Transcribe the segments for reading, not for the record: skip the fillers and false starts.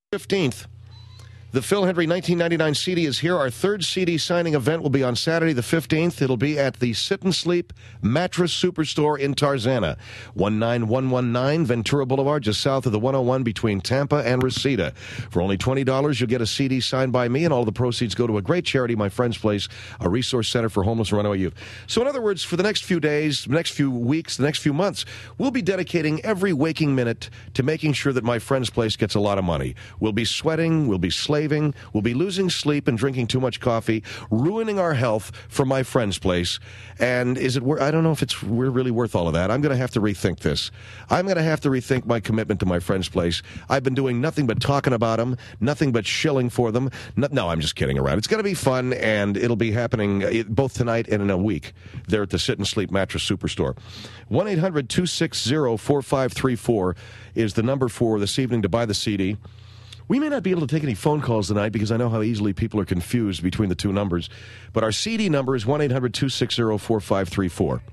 15th. The Phil Hendrie 1999 CD is here. Our third CD signing event will be on Saturday the 15th. It'll be at the Sit and Sleep Mattress Superstore in Tarzana, 19119 Ventura Boulevard, just south of the 101 between Tampa and Reseda. For only $20, you'll get a CD signed by me, and all the proceeds go to a great charity, My Friend's Place, a resource center for homeless and runaway youth. So in other words, for the next few days, the next few weeks, the next few months, we'll be dedicating every waking minute to making sure that My Friend's Place gets a lot of money. We'll be sweating, we'll be slaving, we'll be losing sleep and drinking too much coffee, ruining our health for My Friend's Place. And is it worth? I don't know if we're really worth all of that. I'm going to have to rethink this. I'm going to have to rethink my commitment to My Friend's Place. I've been doing nothing but talking about them, nothing but shilling for them. No, I'm just kidding around. It's going to be fun, and it'll be happening both tonight and in a week there at the Sit and Sleep Mattress Superstore. 1-800-260-4534 is the number for this evening to buy the CD. We may not be able to take any phone calls tonight because I know how easily people are confused between the two numbers. But our CD number is 1-800-260-4534.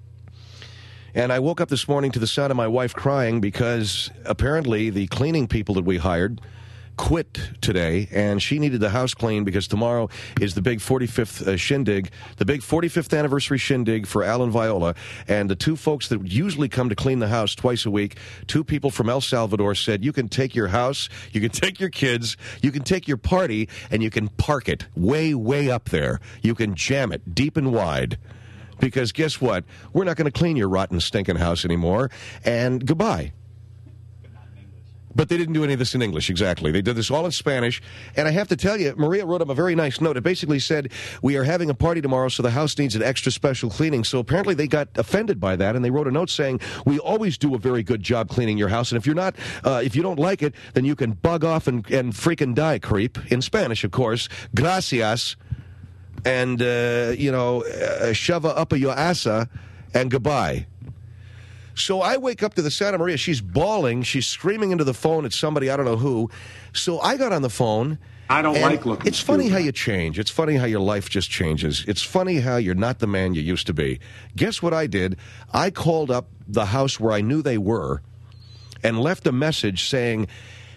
And I woke up this morning to the sound of my wife crying because apparently the cleaning people that we hired quit today, and she needed the house cleaned because tomorrow is the big 45th shindig, the big 45th anniversary shindig for Alan Viola. And the two folks that usually come to clean the house twice a week, two people from El Salvador, said, you can take your house, you can take your kids, you can take your party, and you can park it way, way up there. You can jam it deep and wide. Because guess what? We're not going to clean your rotten, stinking house anymore. And goodbye. But they didn't do any of this in English, exactly. They did this all in Spanish. And I have to tell you, Maria wrote him a very nice note. It basically said, we are having a party tomorrow, so the house needs an extra special cleaning. So apparently they got offended by that, and they wrote a note saying, we always do a very good job cleaning your house. And if you're not, if you don't like it, then you can bug off and freaking die, creep. In Spanish, of course. Gracias. And, shove up a your asa, and goodbye. So I wake up to the Santa Maria. She's bawling. She's screaming into the phone at somebody, I don't know who. So I got on the phone. I don't like looking It's funny how you change. It's funny how your life just changes. It's funny how you're not the man you used to be. Guess what I did? I called up the house where I knew they were and left a message saying,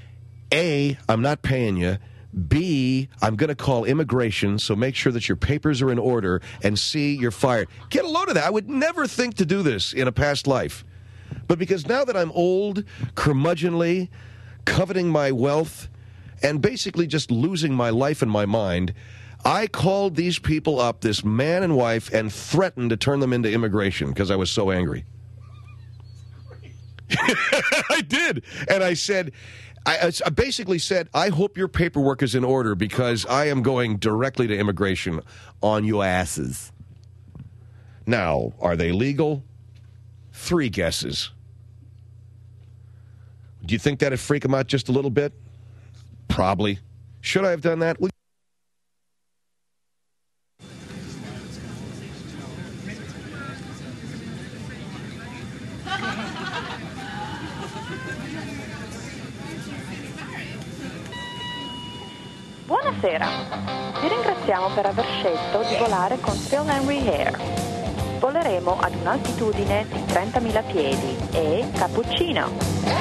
A, I'm not paying you. B, I'm going to call immigration, so make sure that your papers are in order. And C, you're fired. Get a load of that. I would never think to do this in a past life. But because now that I'm old, curmudgeonly, coveting my wealth, and basically just losing my life and my mind, I called these people up, this man and wife, and threatened to turn them into immigration because I was so angry. I did. And I said... I basically said, I hope your paperwork is in order because I am going directly to immigration on your asses. Now, are they legal? 3 guesses. Do you think that'd freak them out just a little bit? Probably. Should I have done that? Well, Buonasera, vi ringraziamo per aver scelto di volare con Phil Hendrie Air. Voleremo ad un'altitudine di 30.000 piedi e cappuccino.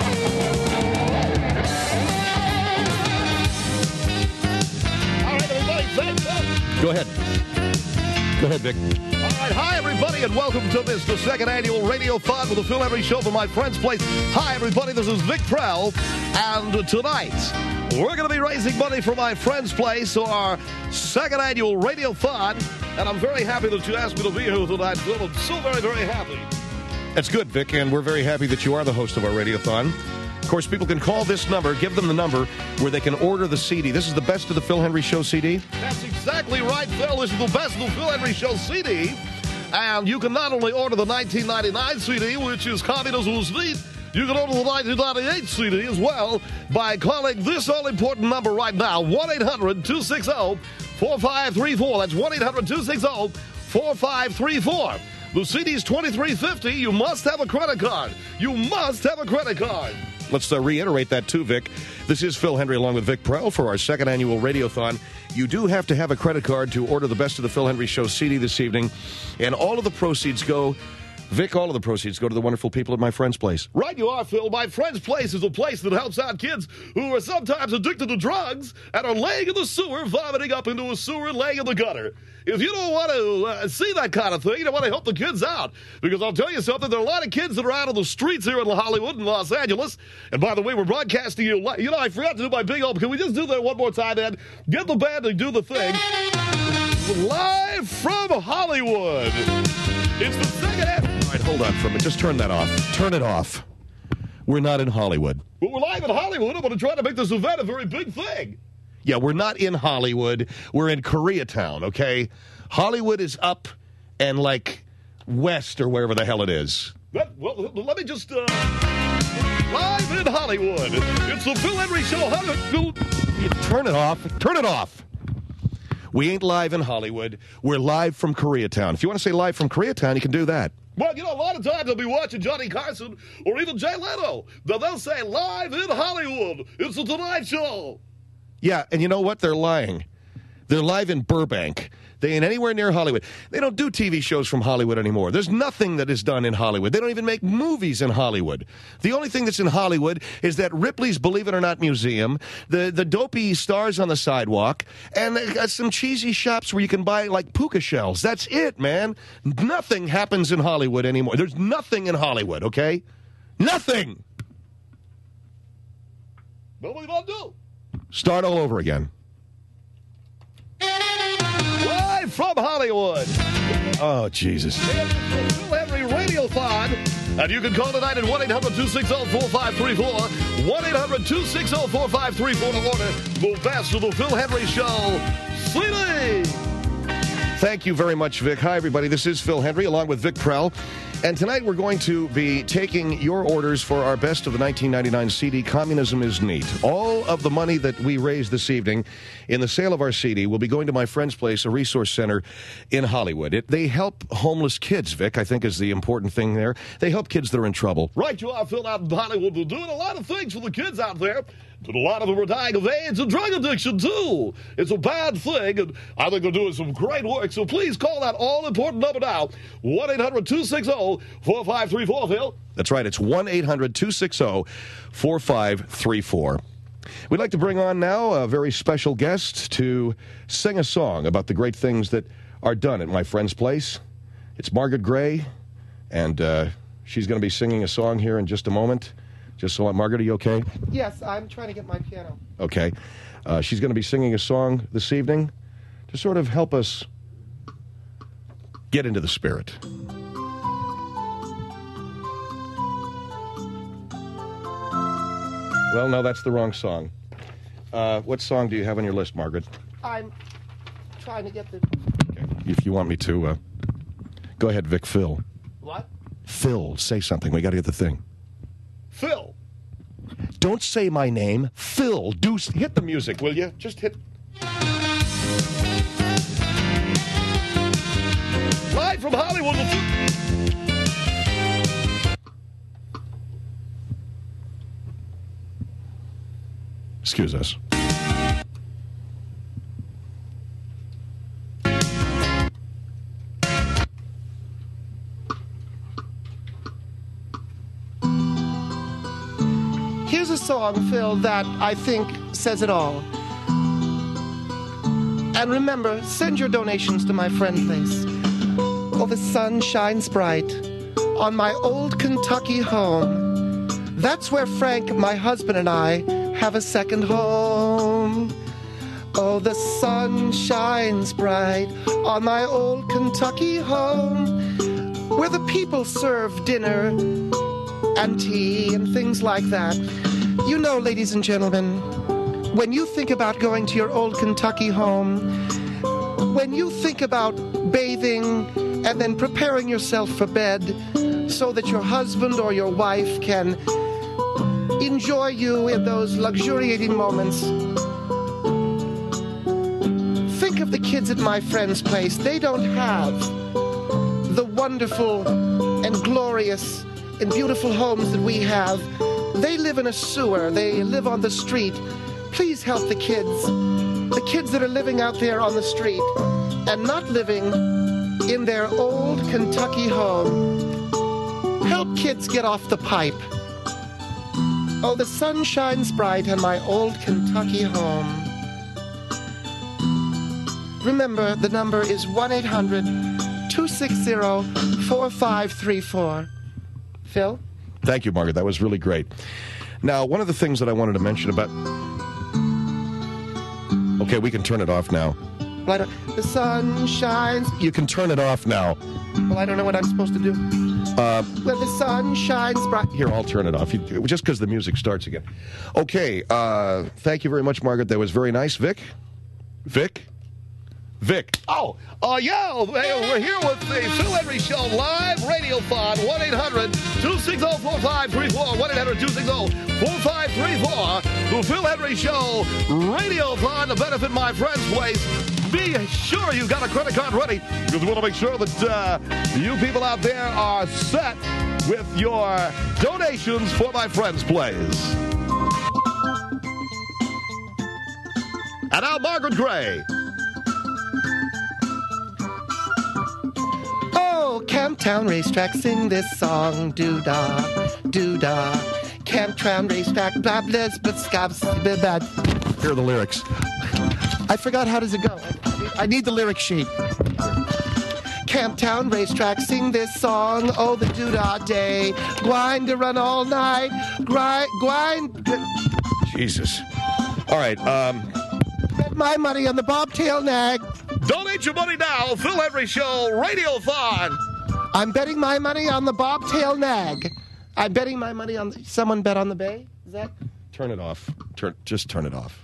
Go ahead. Go ahead, Vic. All right, hi, everybody, and welcome to this, the second annual Radio Fun with the Phil Hendrie Show for My Friend's Place. Hi, everybody, this is Vic Prell, and tonight we're going to be raising money for My Friend's Place for our second annual Radio Fun, and I'm very happy that you asked me to be here tonight, Phil. I'm so very, very happy. That's good, Vic, and we're very happy that you are the host of our Radiothon. Of course, people can call this number, give them the number, where they can order the CD. This is the best of the Phil Hendrie Show CD? That's exactly right, Phil. This is the best of the Phil Hendrie Show CD. And you can not only order the 1999 CD, which is Communism's Feet, you can order the 1998 CD as well by calling this all-important number right now, 1-800-260-4534. That's 1-800-260-4534. The CD's $23.50. You must have a credit card. You must have a credit card. Let's reiterate that too, Vic. This is Phil Hendrie along with Vic Prell for our second annual Radiothon. You do have to have a credit card to order the Best of the Phil Hendrie Show CD this evening. And all of the proceeds go Vic, all of the proceeds go to the wonderful people at My Friend's Place. Right you are, Phil. My Friend's Place is a place that helps out kids who are sometimes addicted to drugs and are laying in the sewer, vomiting up into a sewer, laying in the gutter. If you don't want to see that kind of thing, you don't want to help the kids out. Because I'll tell you something, there are a lot of kids that are out on the streets here in Hollywood and Los Angeles. And by the way, we're broadcasting you. You know, I forgot to do my big old. Can we just do that one more time, Ed? Get the band to do the thing. Live from Hollywood. It's the second half. All right, hold on for a minute. Just turn that off. Turn it off. We're not in Hollywood. Well, we're live in Hollywood. I'm going to try to make this event a very big thing. Yeah, we're not in Hollywood. We're in Koreatown, okay? Hollywood is up and, like, west or wherever the hell it is. Well, let me just, live in Hollywood. It's the Phil Henry Show. Turn it off. Turn it off. We ain't live in Hollywood. We're live from Koreatown. If you want to say live from Koreatown, you can do that. Well, you know, a lot of times I'll be watching Johnny Carson or even Jay Leno. They'll say live in Hollywood. It's the Tonight Show. Yeah, and you know what? They're lying. They're live in Burbank. They ain't anywhere near Hollywood. They don't do TV shows from Hollywood anymore. There's nothing that is done in Hollywood. They don't even make movies in Hollywood. The only thing that's in Hollywood is that Ripley's Believe It or Not Museum, the dopey stars on the sidewalk, and some cheesy shops where you can buy, like, puka shells. That's it, man. Nothing happens in Hollywood anymore. There's nothing in Hollywood, okay? Nothing! What are we going to do? Start all over again. Live from Hollywood. Oh, Jesus. It's the Phil Henry Radio-thon. And you can call tonight at 1-800-260-4534. 1-800-260-4534 to order the best of the Phil Henry Show CD. Thank you very much, Vic. Hi, everybody. This is Phil Henry, along with Vic Prell. And tonight we're going to be taking your orders for our best of the 1999 CD, Communism is Neat. All of the money that we raise this evening in the sale of our CD will be going to My Friend's Place, a resource center in Hollywood. They help homeless kids, Vic, I think is the important thing there. They help kids that are in trouble. Right, you are, Phil, out in Hollywood. They're doing a lot of things for the kids out there. But a lot of them are dying of AIDS and drug addiction, too. It's a bad thing, and I think they're doing some great work. So please call that all-important number now, 1-800-260-4534, Phil. That's right. It's 1-800-260-4534. We'd like to bring on now a very special guest to sing a song about the great things that are done at My Friend's Place. It's Margaret Gray, and she's going to be singing a song here in just a moment. Just so, Margaret, are you okay? Yes, I'm trying to get my piano. Okay. She's going to be singing a song this evening to sort of help us get into the spirit. Well, no, that's the wrong song. What song do you have on your list, Margaret? I'm trying to get the... Okay. If you want me to, go ahead, Vic. Phil. What? Phil, say something. We got to get the thing. Phil. Don't say my name. Phil, hit the music, will you? Just hit... Live from Hollywood. Excuse us. Here's a song, Phil, that I think says it all. And remember, send your donations to My Friend's Place. Oh, the sun shines bright on my old Kentucky home. That's where Frank, my husband, and I have a second home. Oh, the sun shines bright on my old Kentucky home, where the people serve dinner and tea and things like that. You know, ladies and gentlemen, when you think about going to your old Kentucky home, when you think about bathing and then preparing yourself for bed so that your husband or your wife can enjoy you in those luxuriating moments, think of the kids at My Friend's Place. They don't have the wonderful and glorious and beautiful homes that we have. They live in a sewer. They live on the street. Please help the kids that are living out there on the street and not living in their old Kentucky home. kids get off the pipe. Oh, the sun shines bright in my old Kentucky home. Remember, the number is 1-800-260-4534. Phil? Thank you, Margaret. That was really great. Now, one of the things that I wanted to mention about... Okay, we can turn it off now. Well, the sun shines... You can turn it off now. Well, I don't know what I'm supposed to do. Well, the sun shines bright... Here, I'll turn it off. Just because the music starts again. Okay, thank you very much, Margaret. That was very nice. Vic? Yeah, we're here with the Phil Henry Show live radiothon, 1-800-260-4534, 1-800-260-4534, the Phil Henry Show radiothon to benefit My Friend's Place. Be sure you've got a credit card ready, because we want to make sure that you people out there are set with your donations for My Friend's Place. And now, Margaret Gray. Oh, Camptown Racetrack, sing this song, doo-dah, doo-dah. Camptown Racetrack, blah, blah, but scabs, blah. Here are the lyrics. I forgot, how does it go? I need the lyric sheet. Camptown Racetrack, sing this song, oh, the doo-dah day. Grind to run all night, grind. Jesus. All right, Bet my money on the bobtail nag. Donate your money now, Phil Henry Show radiothon. I'm betting my money on the bobtail nag. I'm betting my money on... Someone bet on the bay? Is that... turn it off. Just turn it off.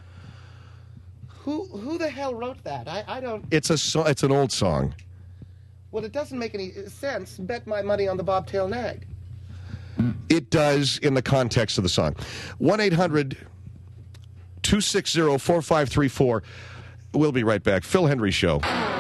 Who the hell wrote that? I don't... It's an old song. Well, it doesn't make any sense. Bet my money on the bobtail nag. It does in the context of the song. 1-800-260-4534. We'll be right back. Phil Henry Show.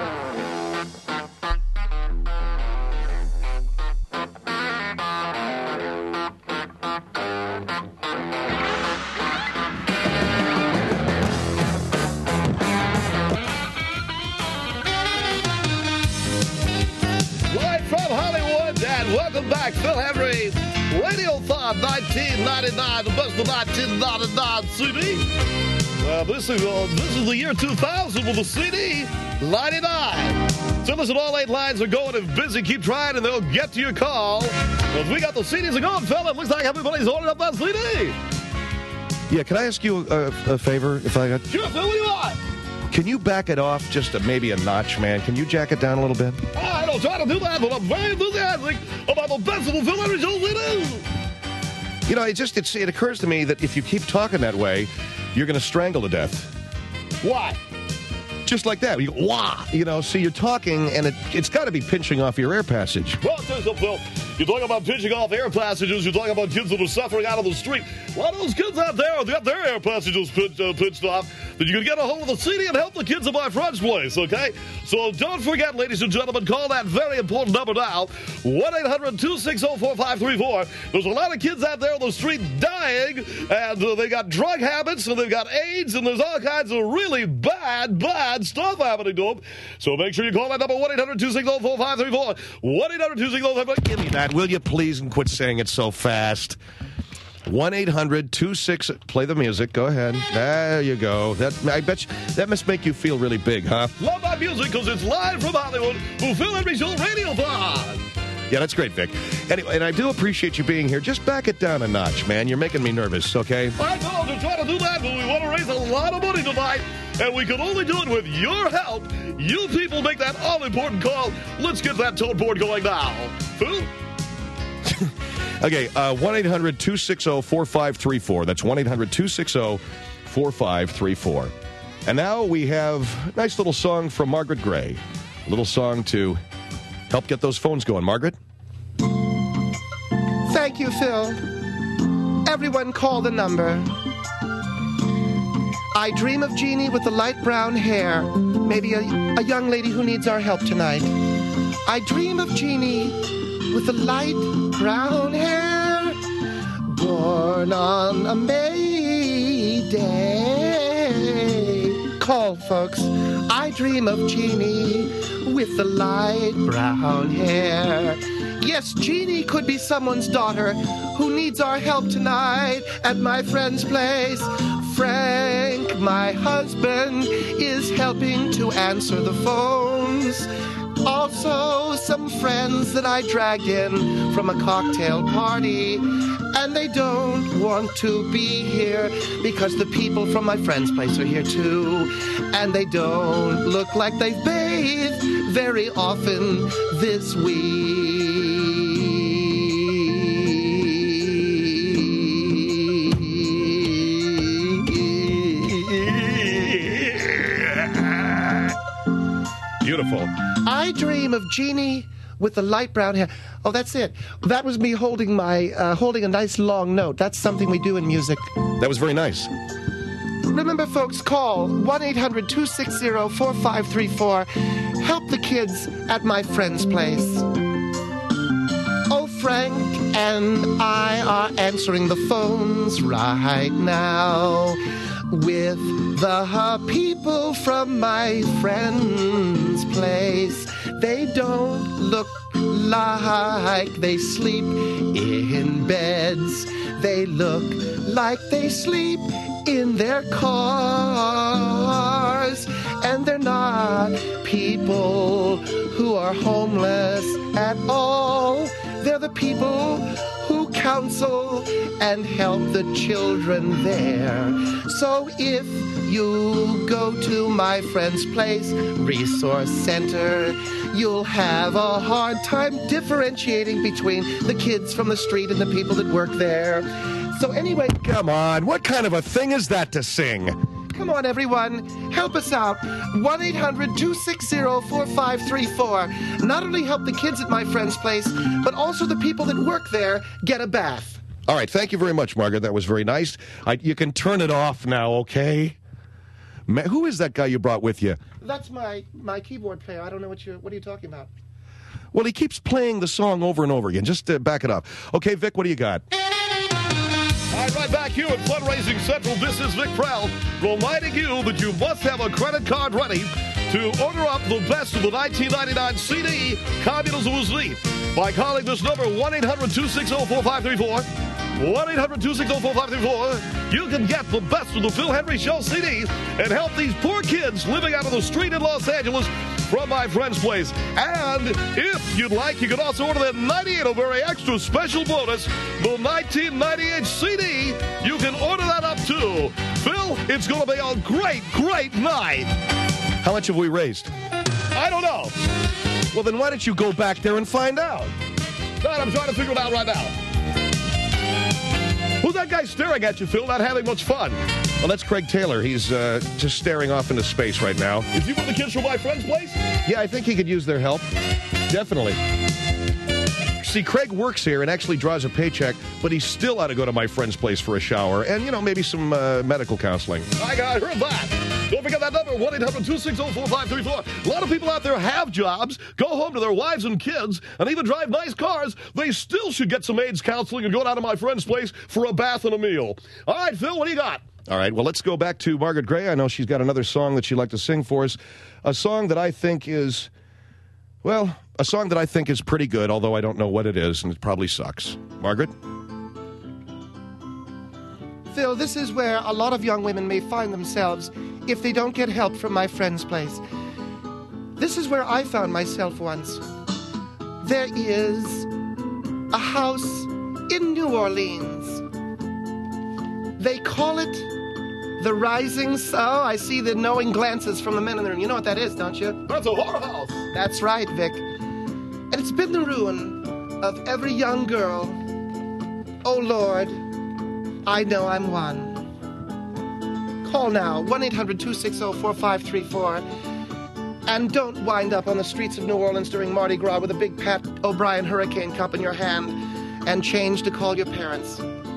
Welcome back, Phil Henry Radiothon 1999, the best of 1999 CD. This is the year 2000 with the CD 99. So listen, all 8 lines are going. If busy, keep trying, and they'll get to your call. If we got the CDs going, Phil, it looks like everybody's ordered up that CD. Yeah, can I ask you a favor? If I got... Sure, Phil, what do you want? Can you back it off just maybe a notch, man? Can you jack it down a little bit? I don't try to do that, but I'm very enthusiastic about the best of the Phil Henry Show CDs. You know, it occurs to me that if you keep talking that way, you're going to strangle to death. Why? Just like that. You go, wah! You know, see, you're talking, and it's got to be pinching off your air passage. Well, Phil, you're talking about pinching off air passages. You're talking about kids that are suffering out on the street. A lot of those kids out there, they got their air passages pinched off. Then you can get a hold of the CD and help the kids at My Friend's Place, okay? So don't forget, ladies and gentlemen, call that very important number now, 1-800-260-4534. There's a lot of kids out there on the street dying, and they got drug habits, and they've got AIDS, and there's all kinds of really bad stuff happening to them. So make sure you call that number, 1-800-260-4534. 1-800-260-4534. Give me that, will you please, and quit saying it so fast. 1-800-26... Play the music. Go ahead. There you go. I bet you, that must make you feel really big, huh? Love my music because it's live from Hollywood. Phil Henry Show Radiothon. Yeah, that's great, Vic. Anyway, and I do appreciate you being here. Just back it down a notch, man. You're making me nervous, okay? I know. To try to do that, but we want to raise a lot of money tonight, and we can only do it with your help. You people make that all-important call. Let's get that tone board going now. Phil? Okay, 1-800-260-4534. That's 1-800-260-4534. And now we have a nice little song from Margaret Gray. A little song to help get those phones going. Margaret? Thank you, Phil. Everyone call the number. I dream of Jeannie with the light brown hair. Maybe a young lady who needs our help tonight. I dream of Jeannie with the light brown hair, born on a May Day. Call, folks. I dream of Jeannie with the light brown hair. Yes, Jeannie could be someone's daughter who needs our help tonight at my friend's place. Frank, my husband, is helping to answer the phones. Also, some friends that I dragged in from a cocktail party, and they don't want to be here because the people from my friend's place are here too, and they don't look like they've bathed very often this week. Beautiful. I dream of Jeannie with the light brown hair. Oh, that's it. That was me holding a nice long note. That's something we do in music. That was very nice. Remember, folks, call 1-800-260-4534. Help the kids at my friend's place. Oh, Frank and I are answering the phones right now with the people from my friend's place. They don't look like they sleep in beds. They look like they sleep in their cars. And they're not people who are homeless at all. They're the people who counsel and help the children there. So if you go to my friend's place, Resource Center, you'll have a hard time differentiating between the kids from the street and the people that work there. So anyway, Come on, what kind of a thing is that to sing? come on, everyone. Help us out. 1-800-260-4534. Not only help the kids at my friend's place, but also the people that work there get a bath. All right, thank you very much, Margaret. That was very nice. You can turn it off now, okay? Who is that guy you brought with you? That's my keyboard player. I don't know what are you talking about? Well, he keeps playing the song over and over again. Just back it up. Okay, Vic, what do you got? All right, right back here at Fundraising Central, this is Vic Prowl, reminding you that you must have a credit card ready to order up the best of the 1999 CD, Communism Was Neat, by calling this number, 1-800-260-4534. 1-800-260-4534. You can get the best of the Phil Henry Show CD and help these poor kids living out on the street in Los Angeles from my friend's place. And if you'd like, you can also order that 98, a very extra special bonus, the 1998 CD. You can order that up too. Phil, it's going to be a great, great night. How much have we raised? I don't know. Well, then why don't you go back there and find out? God, I'm trying to figure it out right now. Who's that guy staring at you, Phil? Not having much fun. Well, that's Craig Taylor. He's just staring off into space right now. Is he one of the kids from my friend's place? Yeah, I think he could use their help. Definitely. See, Craig works here and actually draws a paycheck, but he's still ought to go to my friend's place for a shower and, maybe some medical counseling. I heard that. Don't forget that number, 1-800-260-4534. A lot of people out there have jobs, go home to their wives and kids, and even drive nice cars. They still should get some AIDS counseling and go down to my friend's place for a bath and a meal. All right, Phil, what do you got? All right, well, let's go back to Margaret Gray. I know she's got another song that she'd like to sing for us. A song that I think is, pretty good, although I don't know what it is, and it probably sucks. Margaret? Phil, this is where a lot of young women may find themselves if they don't get help from my friend's place. This is where I found myself once. There is a house in New Orleans. They call it the Rising Sun. Oh, I see the knowing glances from the men in the room. You know what that is, don't you? That's a whorehouse. That's right, Vic. And it's been the ruin of every young girl. Oh, Lord, I know I'm one. Call now, 1-800-260-4534. And don't wind up on the streets of New Orleans during Mardi Gras with a big Pat O'Brien Hurricane Cup in your hand and change to call your parents.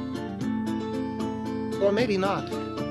Or maybe not.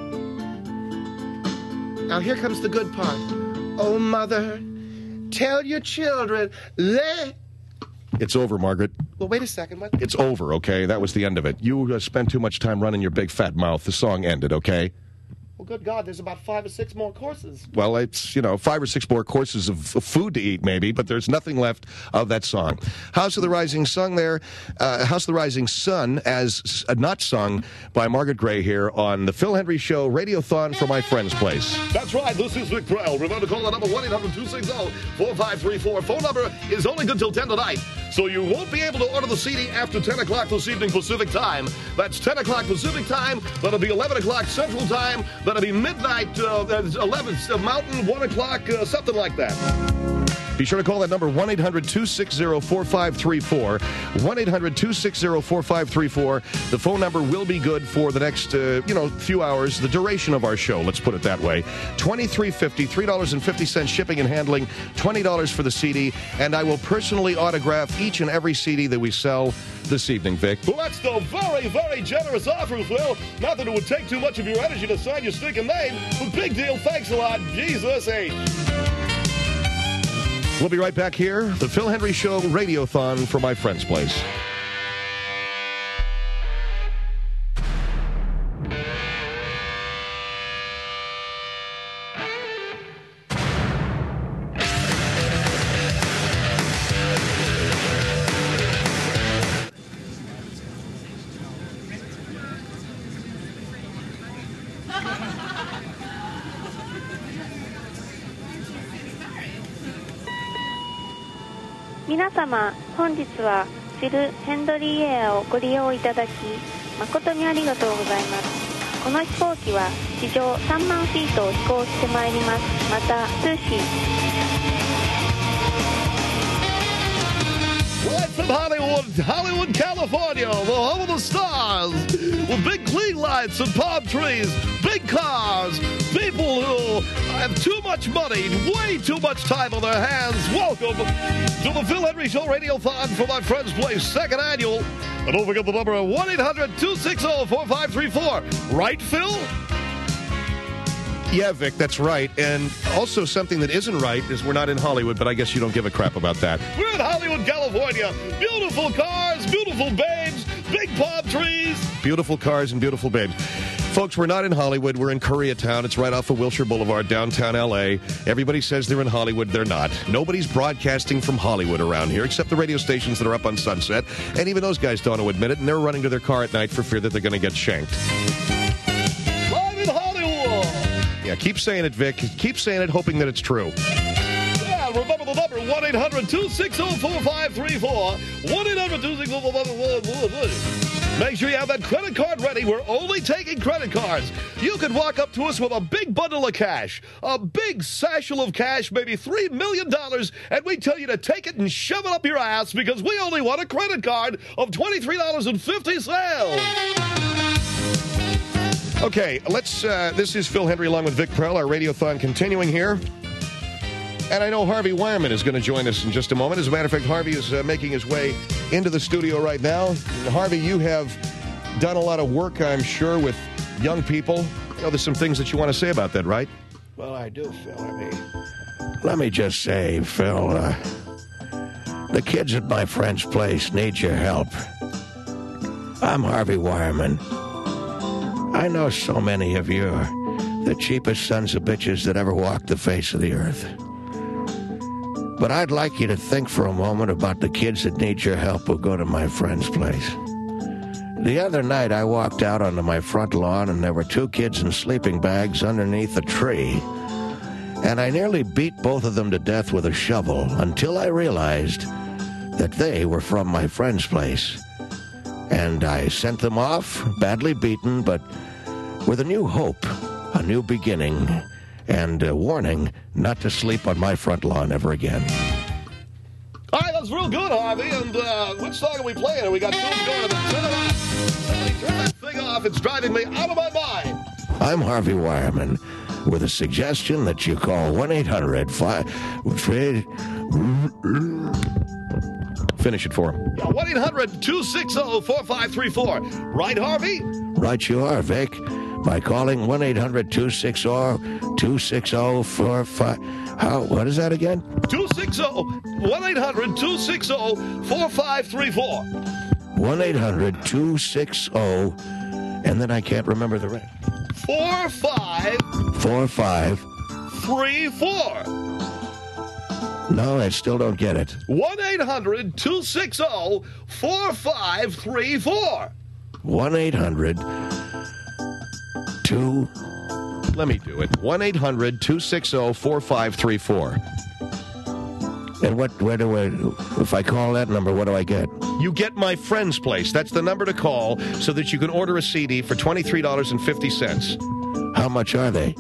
Now here comes the good part. Oh, mother, tell your children, It's over, Margaret. Well, wait a second. What? It's over, okay? That was the end of it. You spent too much time running your big fat mouth. The song ended, okay? Well, good God, there's about 5 or 6 more courses. Well, it's, 5 or 6 more courses of food to eat, maybe, but there's nothing left of that song. House of the Rising Sun there. House of the Rising Sun, as not sung by Margaret Gray here on the Phil Hendry Show Radiothon for My Friend's Place. That's right. This is Vic Prell. Remember to call the number 1-800-260-4534. Phone number is only good till 10 tonight, so you won't be able to order the CD after 10 o'clock this evening Pacific time. That's 10 o'clock Pacific time. That'll be 11 o'clock Central time. That'll be midnight, 11 Mountain, 1 o'clock, something like that. Be sure to call that number, 1-800-260-4534. 1-800-260-4534. The phone number will be good for the next, few hours, the duration of our show, let's put it that way. $23.50, $3.50 shipping and handling, $20 for the CD, and I will personally autograph each and every CD that we sell this evening, Vic. Well, that's the very, very generous offer, Phil. Not that it would take too much of your energy to sign your stinking name, but big deal. Thanks a lot. Jesus H. We'll be right back here, the Phil Hendry Show Radiothon for My Friend's Place. 皆様、本日はフィル・ヘンドリーエアをご利用いただき誠にありがとうございます。この飛行機は地上3万フィートを飛行してまいります。また通信 Right from Hollywood, California, the home of the stars, with big clean lights and palm trees, big cars, people who have too much money, way too much time on their hands. Welcome to the Phil Hendry Show Radiothon for My Friend's Place, second annual. And don't forget the number, 1-800-260-4534. Right, Phil? Yeah, Vic, that's right. And also something that isn't right is we're not in Hollywood, but I guess you don't give a crap about that. We're in Hollywood, California. Beautiful cars, beautiful babes, big palm trees. Beautiful cars and beautiful babes. Folks, we're not in Hollywood. We're in Koreatown. It's right off of Wilshire Boulevard, downtown L.A. Everybody says they're in Hollywood. They're not. Nobody's broadcasting from Hollywood around here, except the radio stations that are up on Sunset. And even those guys don't want to admit it, and they're running to their car at night for fear that they're going to get shanked. Live in Hollywood. Yeah, keep saying it, Vic. Keep saying it, hoping that it's true. Yeah, remember the number, 1-800-260-4534. 1-800-260-4534. Make sure you have that credit card ready. We're only taking credit cards. You could walk up to us with a big bundle of cash, a big satchel of cash, maybe $3 million, and we tell you to take it and shove it up your ass because we only want a credit card of $23.50. Okay, let's, this is Phil Hendry along with Vic Prell, our Radiothon continuing here. And I know Harvey Wireman is going to join us in just a moment. As a matter of fact, Harvey is making his way into the studio right now. And Harvey, you have done a lot of work, I'm sure, with young people. There's some things that you want to say about that, right? Well, I do, Phil. Let me just say, Phil, the kids at My Friend's Place need your help. I'm Harvey Wireman. I know so many of you are the cheapest sons of bitches that ever walked the face of the earth. But I'd like you to think for a moment about the kids that need your help who go to My Friend's Place. The other night, I walked out onto my front lawn, and there were 2 kids in sleeping bags underneath a tree. And I nearly beat both of them to death with a shovel until I realized that they were from My Friend's Place. And I sent them off, badly beaten, but with a new hope, a new beginning, and a warning not to sleep on my front lawn ever again. All right, that's real good, Harvey. And which song are we playing? We got 2 going. Turn it off. Somebody turn that thing off. It's driving me out of my mind. I'm Harvey Wireman with a suggestion that you call 1-800-5... Finish it for him. 1-800-260-4534. Right, Harvey? Right you are, Vic. By calling 1-800-260-260-45... What is that again? 1-800-260-4534. 1-800-260... And then I can't remember the rest. 1-800-260-4534. No, I still don't get it. 1-800-260-4534. 1-800-2... Let me do it. 1-800-260-4534. And where do I... If I call that number, what do I get? You get My Friend's Place. That's the number to call so that you can order a CD for $23.50. How much are they?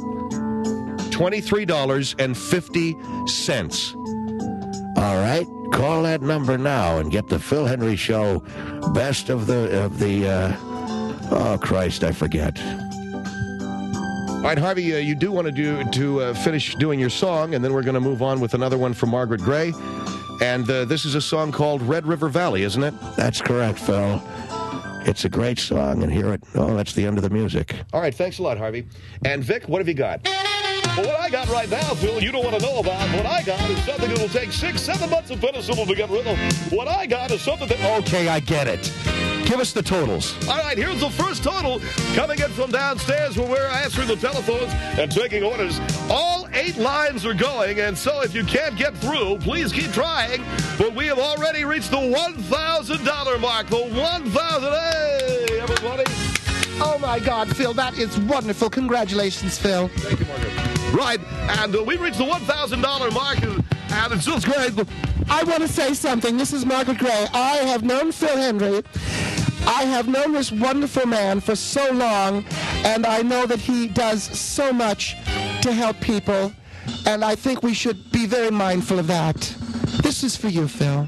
$23.50. All right. Call that number now and get the Phil Henry Show best of the oh, Christ, I forget. All right, Harvey, you do want to finish doing your song, and then we're going to move on with another one from Margaret Gray. And this is a song called Red River Valley, isn't it? That's correct, Phil. It's a great song, and hear it. Oh, that's the end of the music. All right, thanks a lot, Harvey. And Vic, what have you got? Well, what I got right now, Phil, you don't want to know about. What I got is something that'll take 6-7 months of penicillin to get rid of. What I got is something that... Okay, I get it. Give us the totals. All right, here's the first total coming in from downstairs where we're answering the telephones and taking orders. All 8 lines are going, and so if you can't get through, please keep trying. But we have already reached the $1,000 mark. The 1,000. Hey, everybody. Oh, my God, Phil, that is wonderful. Congratulations, Phil. Thank you, Margaret. Right, and we reached the $1,000 mark, and it's just great. I want to say something. This is Margaret Gray. I have known Phil Henry. I have known this wonderful man for so long, and I know that he does so much to help people, and I think we should be very mindful of that. This is for you, Phil.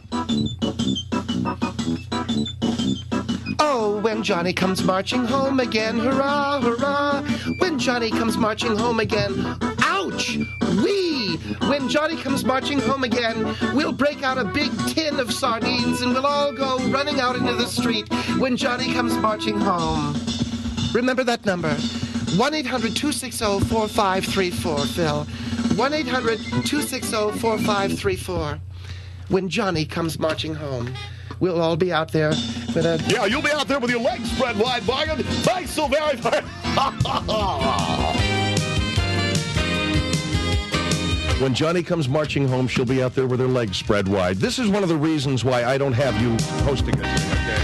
Oh, when Johnny comes marching home again, hurrah, hurrah. When Johnny comes marching home again, ouch, wee. When Johnny comes marching home again, we'll break out a big tin of sardines and we'll all go running out into the street when Johnny comes marching home. Remember that number, 1-800-260-4534, Phil. 1-800-260-4534. When Johnny comes marching home. We'll all be out there with a... Yeah, you'll be out there with your legs spread wide, Margaret. Thanks so very much. When Johnny comes marching home, she'll be out there with her legs spread wide. This is one of the reasons why I don't have you hosting this, okay?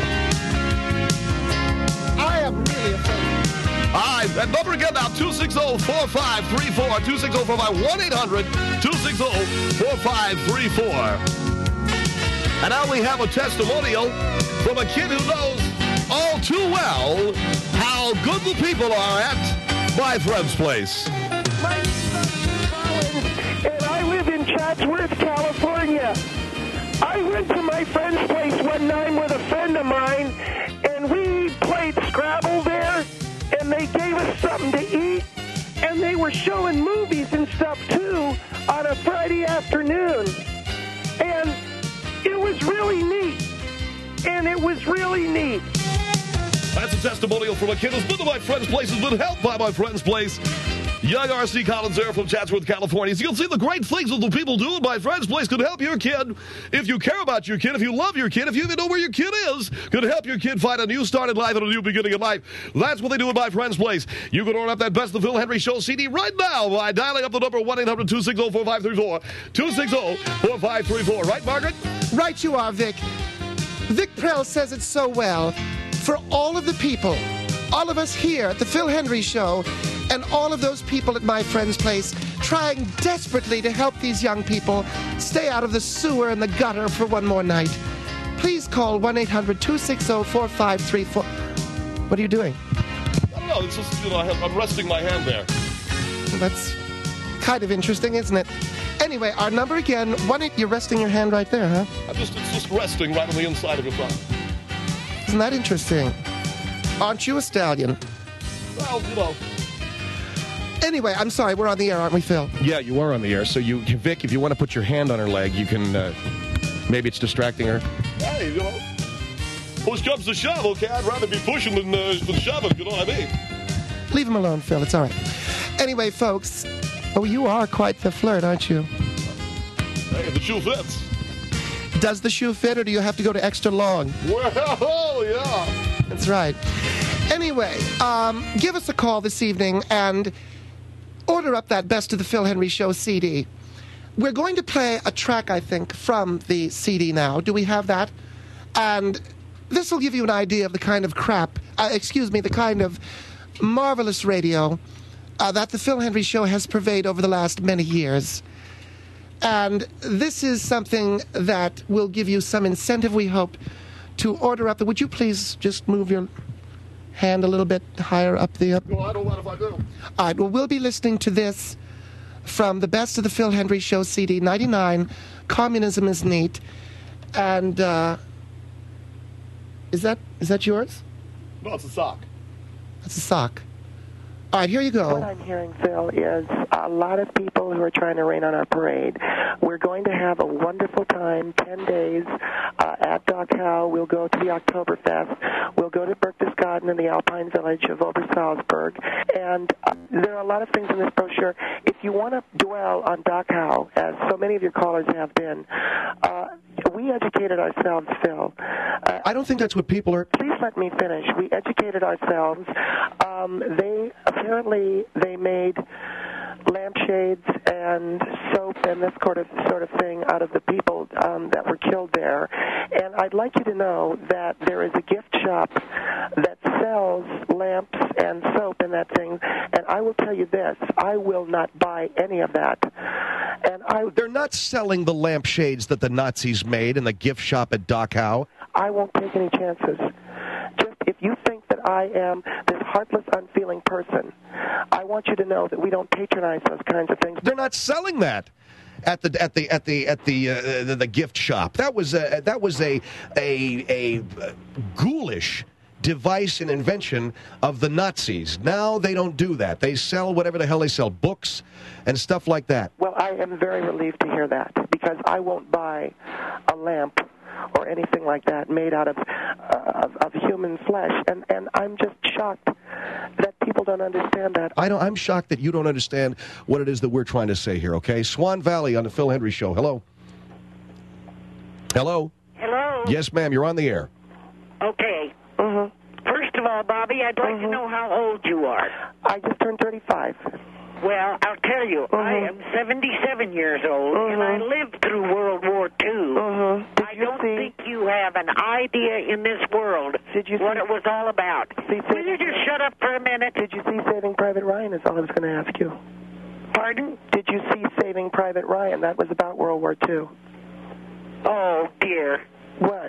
I am really offended. All right, that number again now, 260-4534, 260-45, 1-800-260-4534. And now we have a testimonial from a kid who knows all too well how good the people are at My Friend's Place. My name is Colin, and I live in Chatsworth, California. I went to My Friend's Place one night with a friend of mine, and we played Scrabble there, and they gave us something to eat, and they were showing movies and stuff, too, on a Friday afternoon. And it was really neat. And it was really neat. That's a testimonial from a kid who's been to My Friend's Place, has been helped by My Friend's Place. Young R.C. Collins there from Chatsworth, California. So you'll see the great things that the people do at My Friend's Place could help your kid. If you care about your kid, if you love your kid, if you even know where your kid is, could help your kid find a new start in life and a new beginning in life. That's what they do at My Friend's Place. You can order up that Best of Phil Henry Show CD right now by dialing up the number 1-800-260-4534. 260-4534. Right, Margaret? Right you are, Vic. Vic Prell says it so well. For all of the people, all of us here at the Phil Henry Show, and all of those people at My Friend's Place trying desperately to help these young people stay out of the sewer and the gutter for one more night. Please call 1-800-260-4534. What are you doing? I don't know. It's just, I'm resting my hand there. Well, that's kind of interesting, isn't it? Anyway, our number again, you're resting your hand right there, huh? It's just resting right on the inside of your thumb. Isn't that interesting? Aren't you a stallion? Well, you know. Anyway, I'm sorry, we're on the air, aren't we, Phil? Yeah, you are on the air. So, Vic, if you want to put your hand on her leg, you can, maybe it's distracting her. Hey, you know, push comes to shove, okay? I'd rather be pushing than shoving, you know what I mean? Leave him alone, Phil, it's all right. Anyway, folks, oh, you are quite the flirt, aren't you? Hey, the shoe fits. Does the shoe fit, or do you have to go to extra long? Well, yeah. That's right. Anyway, give us a call this evening and order up that Best of the Phil Henry Show CD. We're going to play a track, I think, from the CD now. Do we have that? And this will give you an idea of the kind of the kind of marvelous radio that the Phil Henry Show has purveyed over the last many years. And this is something that will give you some incentive, we hope, to order up. Would you please just move your hand a little bit higher up the... Well, I don't know if I do. All right, well, we'll be listening to this from the Best of the Phil Henry Show CD, 99, Communism is Neat. And, is that yours? No, it's a sock. That's a sock. All right, here you go. What I'm hearing, Phil, is a lot of people who are trying to rain on our parade. We're going to have a wonderful time, 10 days at Dachau. We'll go to the Oktoberfest. We'll go to Berchtesgaden in the Alpine village of Obersalzberg. And there are a lot of things in this brochure. If you want to dwell on Dachau, as so many of your callers have been, we educated ourselves, Phil. I don't think that's what people are... Please let me finish. We educated ourselves. They made lampshades and soap and this sort of thing out of the people that were killed there. And I'd like you to know that there is a gift shop that sells lamps and soap and that thing. And I will tell you this, I will not buy any of that. And They're not selling the lampshades that the Nazis made in the gift shop at Dachau. I won't take any chances. Just if you think that I am this heartless, unfeeling person, I want you to know that we don't patronize those kinds of things. They're not selling that at the gift shop. That was a ghoulish device and invention of the Nazis. Now they don't do that. They sell whatever the hell they sell, books and stuff like that. Well, I am very relieved to hear that, because I won't buy a lamp or anything like that made out of human flesh, and I'm just shocked that people don't understand that. I'm shocked that you don't understand what it is that we're trying to say here, okay? Swan Valley on the Phil Henry Show. Hello? Hello? Hello? Yes, ma'am, you're on the air. Okay. First of all, Bobby, I'd like to know how old you are. I just turned 35. Well, I'll tell you, I am 77 years old, and I lived through World War II. I don't think you have an idea in this world what it was all about. Will you just shut up for a minute? Did you see Saving Private Ryan is all I was going to ask you. Pardon? Did you see Saving Private Ryan? That was about World War II. Oh, dear. What?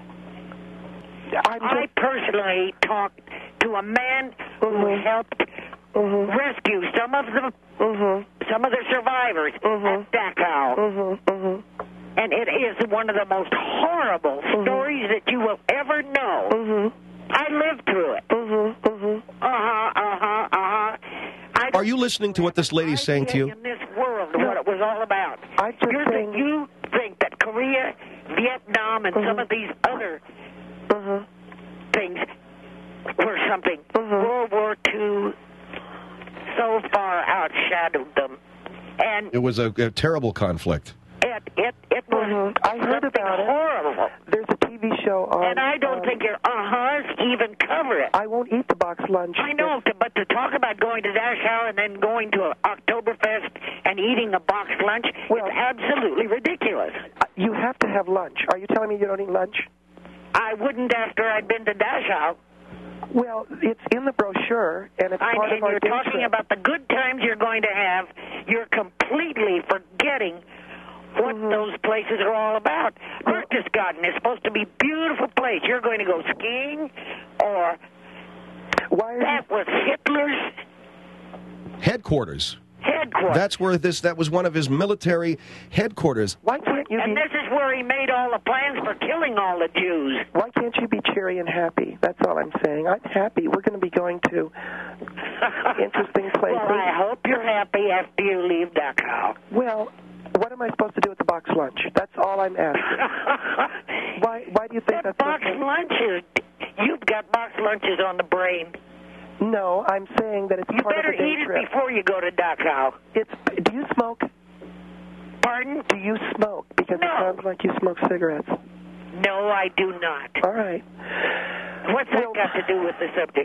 I personally talked to a man who helped rescue some of the survivors at Dachau. And it is one of the most horrible stories that you will ever know. I lived through it. Are you listening to what this lady's saying to you? In this world, what it was all about. You think that Korea, Vietnam, and some of these other things were something. World War II so far outshadowed them, and it was a terrible conflict. It was. I heard about it. Horrible. There's a TV show on. And I don't think your even cover it. I won't eat the box lunch. I know, but to talk about going to Dachau and then going to an Oktoberfest and eating a box lunch is absolutely ridiculous. You have to have lunch. Are you telling me you don't eat lunch? I wouldn't after I'd been to Dachau. Well, it's in the brochure, and it's part of our you're talking about the good times you're going to have. You're completely forgetting what those places are all about. Berchtesgaden is supposed to be a beautiful place. You're going to go skiing, or that was Hitler's headquarters. That's where that was one of his military headquarters. Why can't you And this is where he made all the plans for killing all the Jews. Why can't you be cheery and happy? That's all I'm saying. I'm happy. We're going to be going to interesting places. Well, I hope you're happy after you leave Dachau. Well, what am I supposed to do at the box lunch? That's all I'm asking. Why do you think that's box lunches? You've got box lunches on the brain. No, I'm saying that it's part of the day trip. You better eat it before you go to Dachau. Do you smoke? Pardon? Do you smoke? Because it sounds like you smoke cigarettes. No, I do not. All right. What's that got to do with the subject?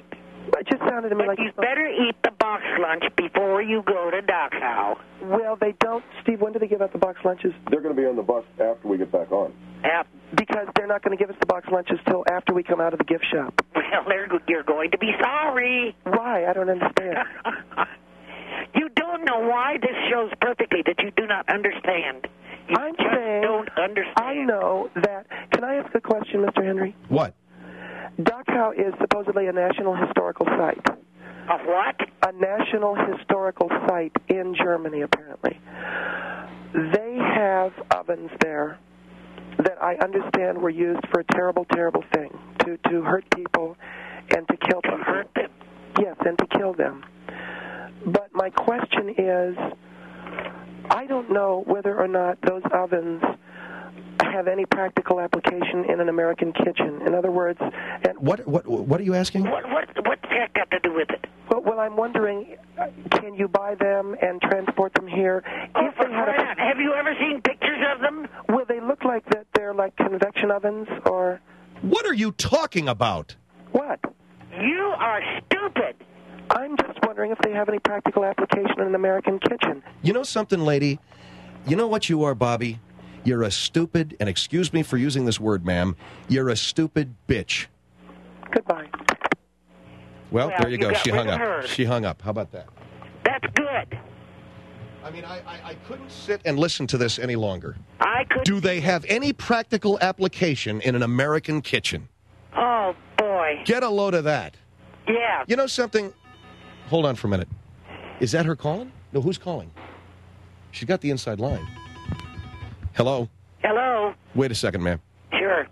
It just sounded to me like you better eat the box lunch before you go to Dachau. Well, they don't. Steve, when do they give out the box lunches? They're going to be on the bus after we get back on. Because they're not going to give us the box lunches till after we come out of the gift shop. Well, you're going to be sorry. Why? I don't understand. You don't know why this shows perfectly that you do not understand. You I'm just saying, don't understand. I know that. Can I ask a question, Mr. Henry? What? Dachau is supposedly a national historical site. A what? A national historical site in Germany, apparently. They have ovens there that I understand were used for a terrible, terrible thing, to hurt people and to kill people. To hurt them? Yes, and to kill them. But my question is, I don't know whether or not those ovens have any practical application in an American kitchen. In other words, and What are you asking? What's that got to do with it? well, I'm wondering, can you buy them and transport them here? Oh, for that. Have you ever seen pictures of them? Will they look like that they're like convection ovens or... What are you talking about? What? You are stupid. I'm just wondering if they have any practical application in an American kitchen. You know something, lady? You know what you are, Bobby? You're a stupid, and excuse me for using this word, ma'am, you're a stupid bitch. Goodbye. Well, there you go. got She rid hung of up. her. She hung up. How about that? That's good. I mean, I couldn't sit and listen to this any longer. I could. Do they have any practical application in an American kitchen? Oh, boy. Get a load of that. Yeah. You know something? Hold on for a minute. Is that her calling? No, who's calling? She's got the inside line. Hello? Hello? Wait a second, ma'am. Sure.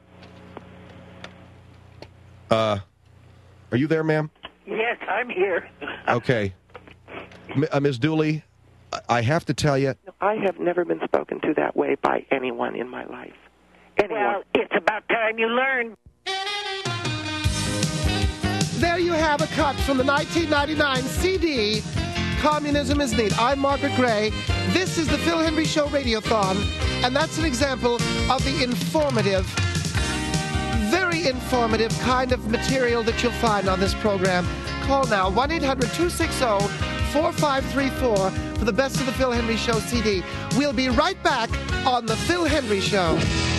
Are you there, ma'am? Yes, I'm here. Okay. Ms. Dooley, I have to tell you... I have never been spoken to that way by anyone in my life. Anyone. Well, it's about time you learn. There you have a cut from the 1999 CD, Communism is Neat. I'm Margaret Gray. This is the Phil Henry Show Radiothon, and that's an example of the informative, very informative kind of material that you'll find on this program. Call now, 1-800-260-4534 for the Best of the Phil Henry Show CD. We'll be right back on the Phil Henry Show.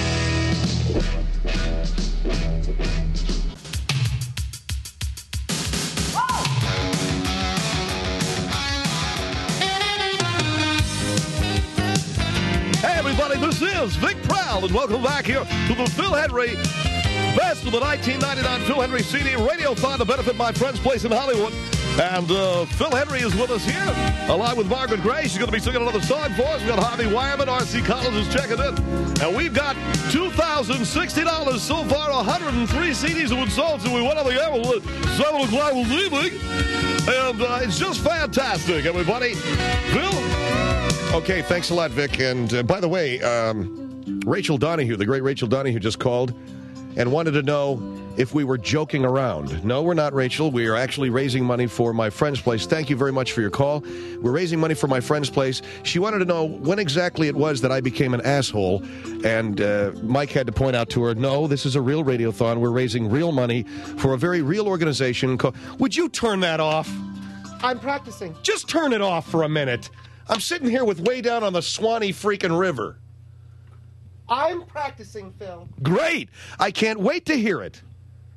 Hey, everybody, this is Vic Prowl, and welcome back here to the Phil Henry Best of the 1999 Phil Henry CD Radiothon to benefit my friend's place in Hollywood. And Phil Henry is with us here, along with Margaret Gray. She's going to be singing another song for us. We've got Harvey Wireman, R.C. Collins is checking in. And we've got $2,060 so far, 103 CDs have been sold since we went on the air at 7 o'clock this evening. And it's just fantastic, everybody. Phil? Okay, thanks a lot, Vic. And by the way, Rachel Donahue, the great Rachel Donahue, just called and wanted to know if we were joking around. No, we're not, Rachel. We are actually raising money for my friend's place. Thank you very much for your call. We're raising money for my friend's place. She wanted to know when exactly it was that I became an asshole. And Mike had to point out to her, no, this is a real radiothon. We're raising real money for a very real organization. Would you turn that off? I'm practicing. Just turn it off for a minute. I'm sitting here with way down on the Swanee freaking river. I'm practicing, Phil. Great. I can't wait to hear it.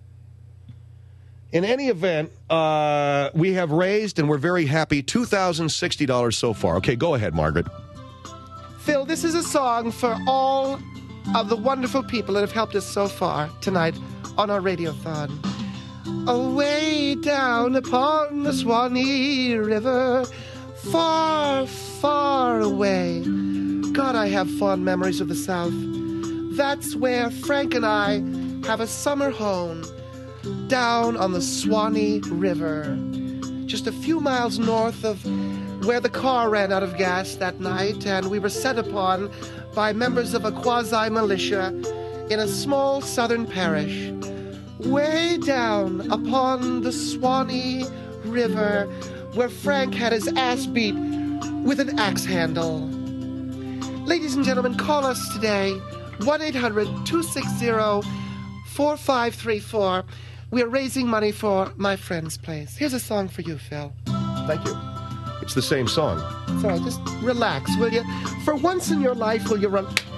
In any event, we have raised, and we're very happy, $2,060 so far. Okay, go ahead, Margaret. Phil, this is a song for all of the wonderful people that have helped us so far tonight on our radiothon. Away down upon the Swanee River, far, far away. God, I have fond memories of the South. That's where Frank and I have a summer home, down on the Swanee River, just a few miles north of where the car ran out of gas that night, and we were set upon by members of a quasi-militia in a small southern parish, way down upon the Swanee River, where Frank had his ass beat with an axe handle. Ladies and gentlemen, call us today, 1-800-260-4534. we're raising money for my friend's place. Here's a song for you, Phil. Thank you. It's the same song. So just relax, will you? For once in your life, will you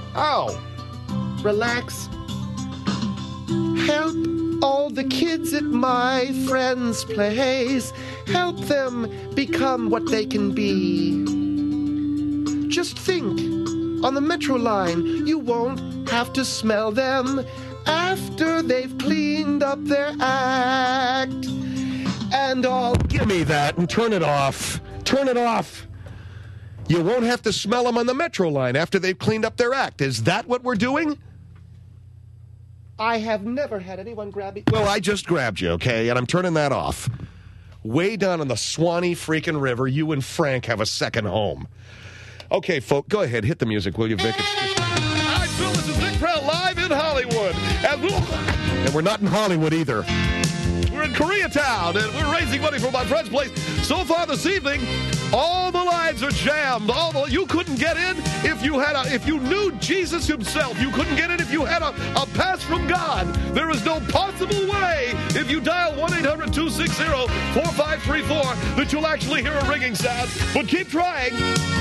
relax? Help all the kids at my friend's place. Help them become what they can be. Just think, on the metro line, you won't have to smell them after they've cleaned up their act. And all... Give me that and turn it off. Turn it off. You won't have to smell them on the metro line after they've cleaned up their act. Is that what we're doing? I have never had anyone grab me. Well, I just grabbed you, okay? And I'm turning that off. Way down on the Swanee freaking River, you and Frank have a second home. Okay, folks, go ahead. Hit the music, will you, Vic? Hi, Phil. This is Vic Prowl live in Hollywood. And we're not in Hollywood either. We're in Koreatown, and we're raising money for my friend's place. So far this evening, all the lines are jammed. You couldn't get in if you knew Jesus himself. You couldn't get in if you had a pass from God. There is no possible way, if you dial 1-800-260-4534, that you'll actually hear a ringing sound. But keep trying.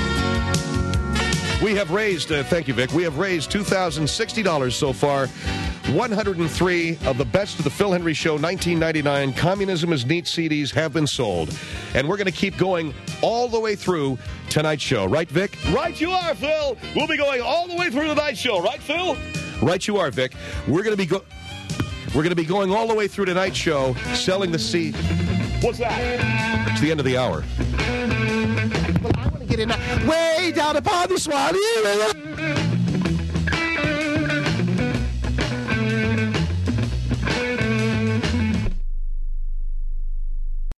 We have raised, thank you, Vic, we have raised $2,060 so far. 103 of the best of the Phil Henry Show 1999 Communism is Neat CDs have been sold. And we're going to keep going all the way through tonight's show. Right, Vic? Right you are, Phil. We'll be going all the way through tonight's show. Right, Phil? Right you are, Vic. We're going to be going all the way through tonight's show selling the CD. What's that? It's the end of the hour. Well, I want to get in way down upon the Swanee River.